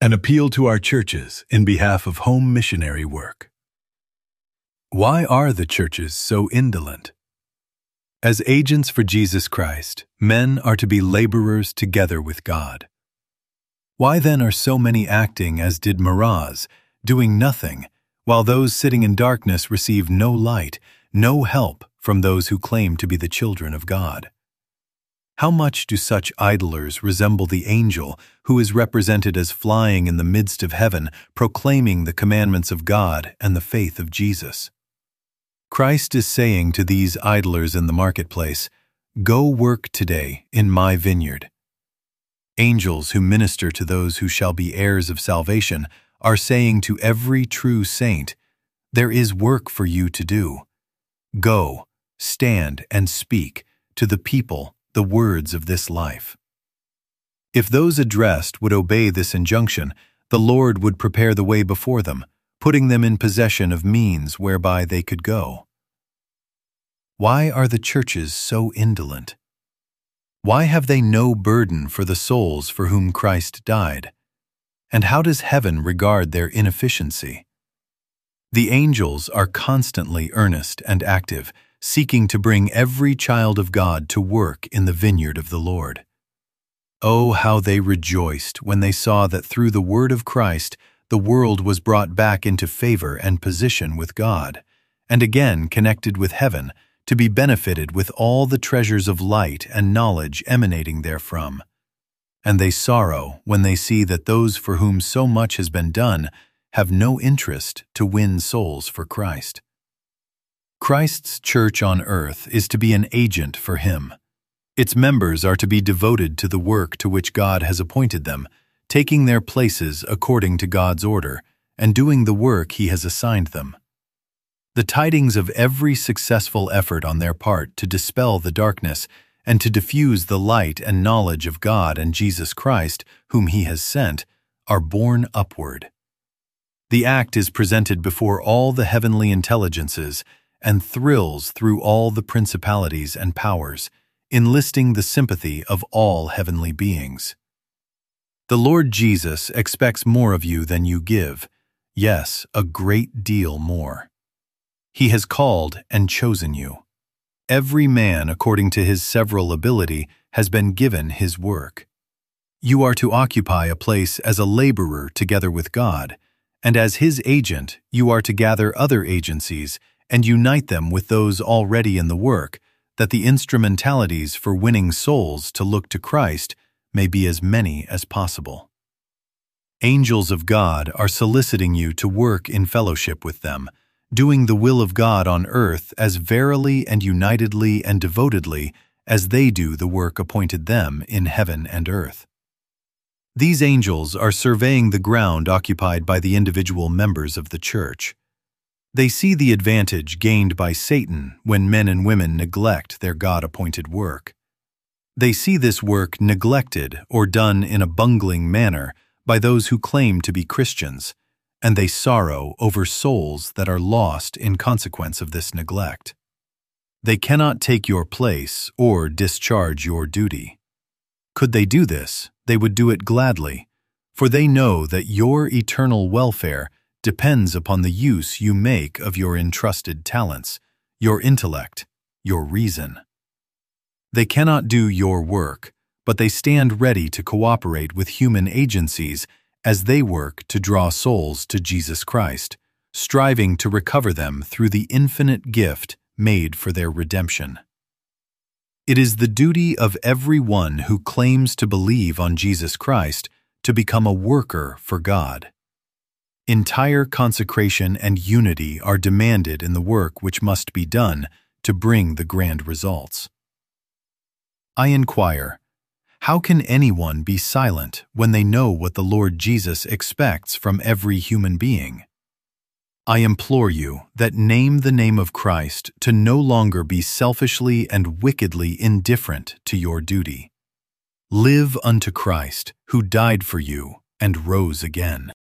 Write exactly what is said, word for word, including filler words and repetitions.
An appeal to our churches in behalf of home missionary work. Why are the churches so indolent? As agents for Jesus Christ, men are to be laborers together with God. Why then are so many acting as did Meroz, doing nothing, while those sitting in darkness receive no light, no help from those who claim to be the children of God? How much do such idlers resemble the angel who is represented as flying in the midst of heaven, proclaiming the commandments of God and the faith of Jesus? Christ is saying to these idlers in the marketplace, "Go work today in my vineyard." Angels who minister to those who shall be heirs of salvation are saying to every true saint, "There is work for you to do. Go, stand, and speak to the people the words of this life." If those addressed would obey this injunction, the Lord would prepare the way before them, putting them in possession of means whereby they could go. Why are the churches so indolent? Why have they no burden for the souls for whom Christ died? And how does heaven regard their inefficiency? The angels are constantly earnest and active, seeking to bring every child of God to work in the vineyard of the Lord. Oh, how they rejoiced when they saw that through the word of Christ the world was brought back into favor and position with God, and again connected with heaven, to be benefited with all the treasures of light and knowledge emanating therefrom. And they sorrow when they see that those for whom so much has been done have no interest to win souls for Christ. Christ's church on earth is to be an agent for Him. Its members are to be devoted to the work to which God has appointed them, taking their places according to God's order, and doing the work He has assigned them. The tidings of every successful effort on their part to dispel the darkness and to diffuse the light and knowledge of God and Jesus Christ, whom He has sent, are borne upward. The act is presented before all the heavenly intelligences and thrills through all the principalities and powers, enlisting the sympathy of all heavenly beings. The Lord Jesus expects more of you than you give, yes, a great deal more. He has called and chosen you. Every man, according to his several ability, has been given his work. You are to occupy a place as a laborer together with God, and as His agent, you are to gather other agencies and unite them with those already in the work, that the instrumentalities for winning souls to look to Christ may be as many as possible. Angels of God are soliciting you to work in fellowship with them, doing the will of God on earth as verily and unitedly and devotedly as they do the work appointed them in heaven and earth. These angels are surveying the ground occupied by the individual members of the church. They see the advantage gained by Satan when men and women neglect their God-appointed work. They see this work neglected or done in a bungling manner by those who claim to be Christians, and they sorrow over souls that are lost in consequence of this neglect. They cannot take your place or discharge your duty. Could they do this, they would do it gladly, for they know that your eternal welfare depends upon the use you make of your entrusted talents, your intellect, your reason. They cannot do your work, but they stand ready to cooperate with human agencies as they work to draw souls to Jesus Christ, striving to recover them through the infinite gift made for their redemption. It is the duty of every one who claims to believe on Jesus Christ to become a worker for God. Entire consecration and unity are demanded in the work which must be done to bring the grand results. I inquire, how can anyone be silent when they know what the Lord Jesus expects from every human being? I implore you that name the name of Christ to no longer be selfishly and wickedly indifferent to your duty. Live unto Christ, who died for you and rose again.